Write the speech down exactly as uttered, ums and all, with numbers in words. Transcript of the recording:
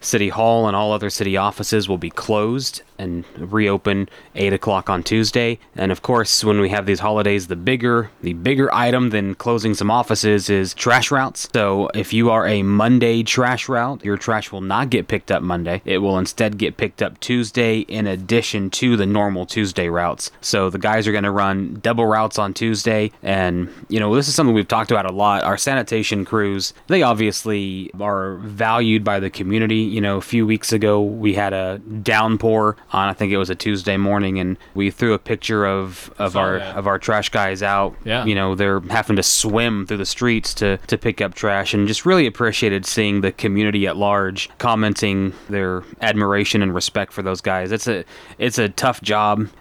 City Hall and all other city offices will be closed and reopen eight o'clock on Tuesday. And of course, when we have these holidays, the bigger the bigger item than closing some offices is trash routes. So if you are a Monday trash route, your trash will not get picked up Monday. It will instead get picked up Tuesday in addition to the normal Tuesday routes. So the guys are going to run double routes on Tuesday. And, you know, this is something we've talked about a lot. Our sanitation crews, they obviously are valued by the community. You know, a few weeks ago, we had a downpour on, I think it was a Tuesday morning, and we threw a picture of, of our that. of our trash guys out. Yeah. You know, they're having to swim through the streets to, to pick up trash, and just really appreciated seeing the community at large commenting their admiration and respect for those guys. It's a it's a tough job.